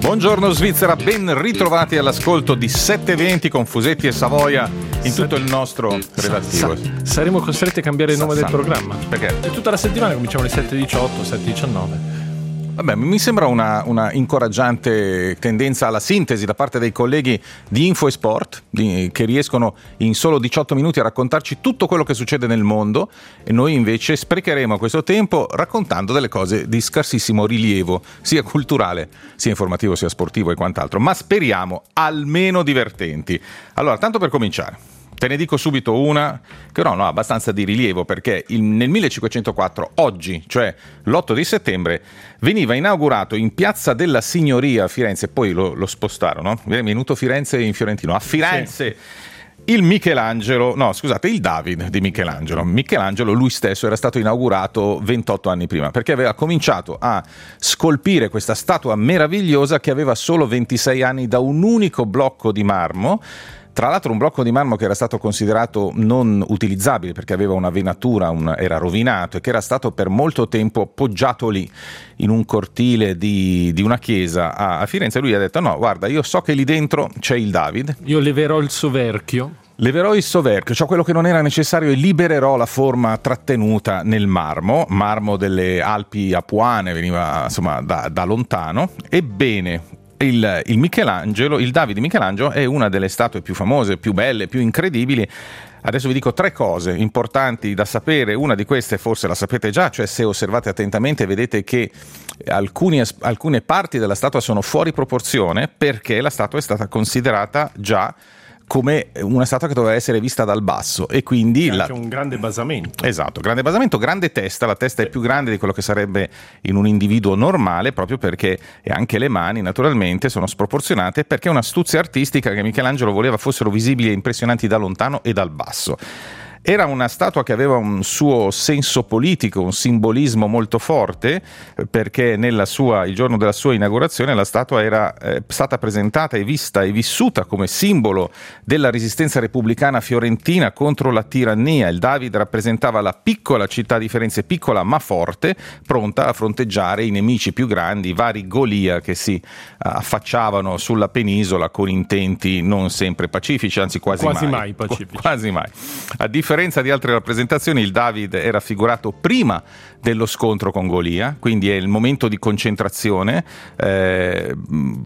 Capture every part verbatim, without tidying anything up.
Buongiorno Svizzera, ben ritrovati all'ascolto di sette venti con Fusetti e Savoia in tutto il nostro relativo. Sa- saremo costretti a cambiare il nome Sa- del programma. Perché? E tutta la settimana cominciamo alle sette e diciotto, sette e diciannove. Vabbè, mi sembra una, una incoraggiante tendenza alla sintesi da parte dei colleghi di Info e Sport, di, che riescono in solo diciotto minuti a raccontarci tutto quello che succede nel mondo, e noi invece sprecheremo questo tempo raccontando delle cose di scarsissimo rilievo, sia culturale, sia informativo, sia sportivo e quant'altro, ma speriamo almeno divertenti. Allora, tanto per cominciare, te ne dico subito una che no, no, ha abbastanza di rilievo, perché il, nel millecinquecentoquattro, oggi, cioè l'otto di settembre, veniva inaugurato in Piazza della Signoria a Firenze, poi lo, lo spostarono, è venuto Firenze in fiorentino, a Firenze, sì. Il Michelangelo, no scusate, il David di Michelangelo. Michelangelo lui stesso era stato inaugurato ventotto anni prima, perché aveva cominciato a scolpire questa statua meravigliosa che aveva solo ventisei anni da un unico blocco di marmo. Tra l'altro un blocco di marmo che era stato considerato non utilizzabile perché aveva una venatura, un, era rovinato, e che era stato per molto tempo poggiato lì in un cortile di, di una chiesa a, a Firenze. Lui ha detto: no, guarda, io so che lì dentro c'è il David. Io leverò il soverchio. Leverò il soverchio, cioè quello che non era necessario, e libererò la forma trattenuta nel marmo, marmo delle Alpi Apuane, veniva insomma da, da lontano. Ebbene, Il, il Michelangelo, il David di Michelangelo è una delle statue più famose, più belle, più incredibili. Adesso vi dico tre cose importanti da sapere. Una di queste forse la sapete già, cioè se osservate attentamente vedete che alcuni, alcune parti della statua sono fuori proporzione, perché la statua è stata considerata già come una statua che doveva essere vista dal basso, e quindi c'è la... anche un grande basamento. Esatto, grande basamento, grande testa. La testa è più grande di quello che sarebbe in un individuo normale, proprio perché, e anche le mani naturalmente sono sproporzionate, perché è un'astuzia artistica che Michelangelo voleva fossero visibili e impressionanti da lontano e dal basso. Era una statua che aveva un suo senso politico, un simbolismo molto forte, perché nella sua, il giorno della sua inaugurazione la statua era eh, stata presentata e vista e vissuta come simbolo della resistenza repubblicana fiorentina contro la tirannia. Il David rappresentava la piccola città di Firenze, piccola ma forte, pronta a fronteggiare i nemici più grandi, i vari Golia che si affacciavano sulla penisola con intenti non sempre pacifici, anzi quasi, quasi mai. mai pacifici. Quasi mai. A differenza A differenza di altre rappresentazioni, il David è raffigurato prima dello scontro con Golia, quindi è il momento di concentrazione, eh,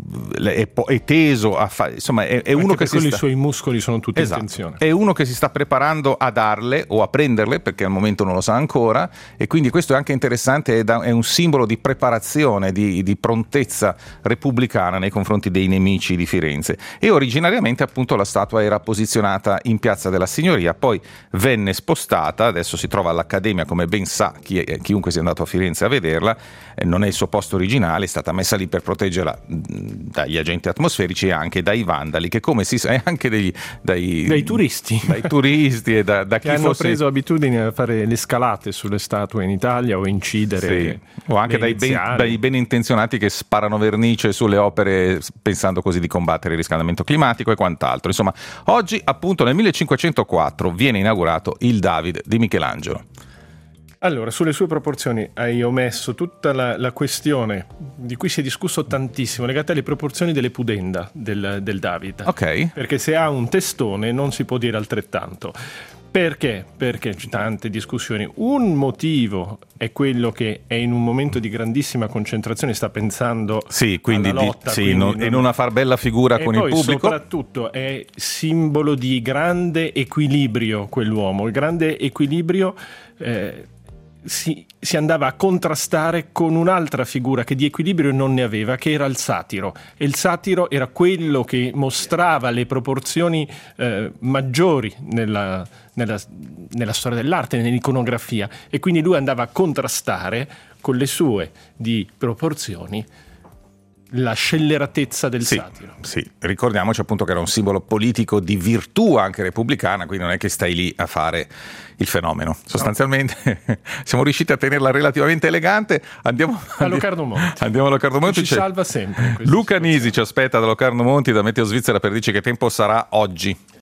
è, è teso a fare, insomma è, è uno che si sta... i suoi muscoli sono tutti esatto. in tensione. È uno che si sta preparando a darle o a prenderle, perché al momento non lo sa ancora, e quindi questo è anche interessante, è, da, è un simbolo di preparazione, di, di prontezza repubblicana nei confronti dei nemici di Firenze. E originariamente appunto la statua era posizionata in Piazza della Signoria, poi venne spostata, adesso si trova all'Accademia, come ben sa chi è, chiunque sia andato a Firenze a vederla, eh, non è il suo posto originale, è stata messa lì per proteggerla dagli agenti atmosferici e anche dai vandali, che come si sa, e anche degli, dai, dai turisti dai turisti e da, da chi che hanno fosse... preso abitudine a fare le scalate sulle statue in Italia o incidere, sì. O anche dai ben, dai ben intenzionati che sparano vernice sulle opere pensando così di combattere il riscaldamento climatico e quant'altro. Insomma, oggi appunto nel millecinquecentoquattro viene inaugurato il David di Michelangelo. Allora, sulle sue proporzioni hai omesso tutta la, la questione di cui si è discusso tantissimo, legata alle proporzioni delle pudenda del, del David. Ok. Perché se ha un testone non si può dire altrettanto. Perché? Perché c'è tante discussioni. Un motivo è quello che è in un momento di grandissima concentrazione, sta pensando sì, quindi alla lotta, di, sì, quindi non, non... e non a far bella figura e con poi il pubblico. Soprattutto è simbolo di grande equilibrio quell'uomo, il grande equilibrio. Eh, Si, si andava a contrastare con un'altra figura che di equilibrio non ne aveva, che era il satiro, e il satiro era quello che mostrava le proporzioni eh, maggiori nella, nella, nella storia dell'arte, nell'iconografia, e quindi lui andava a contrastare con le sue di proporzioni la scelleratezza del sì, satiro. Sì, ricordiamoci appunto che era un simbolo politico di virtù anche repubblicana, quindi non è che stai lì a fare il fenomeno. Sostanzialmente no. Siamo riusciti a tenerla relativamente elegante. Andiamo a Locarno Monti. Andiamo a Locarno Monti. Ci salva sempre. Luca Nisi ci aspetta da Locarno Monti, da Meteo Svizzera, per dirci che tempo sarà oggi.